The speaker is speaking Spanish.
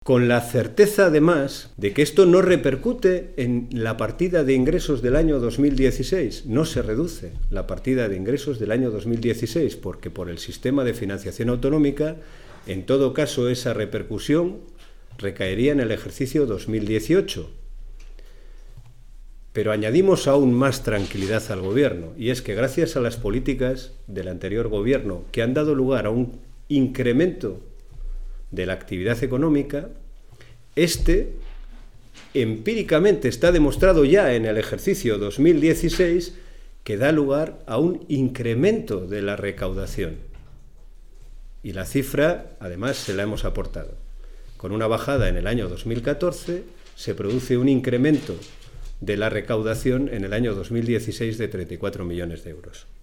con la certeza además de que esto no repercute en la partida de ingresos del año 2016, no se reduce la partida de ingresos del año 2016, porque por el sistema de financiación autonómica, en todo caso esa repercusión recaería en el ejercicio 2018. Pero añadimos aún más tranquilidad al Gobierno, y es que gracias a las políticas del anterior Gobierno, que han dado lugar a un incremento de la actividad económica, empíricamente está demostrado ya en el ejercicio 2016 que da lugar a un incremento de la recaudación. Y la cifra, además, se la hemos aportado. Con una bajada en el año 2014, se produce un incremento de la recaudación en el año 2016 de 34 millones de euros.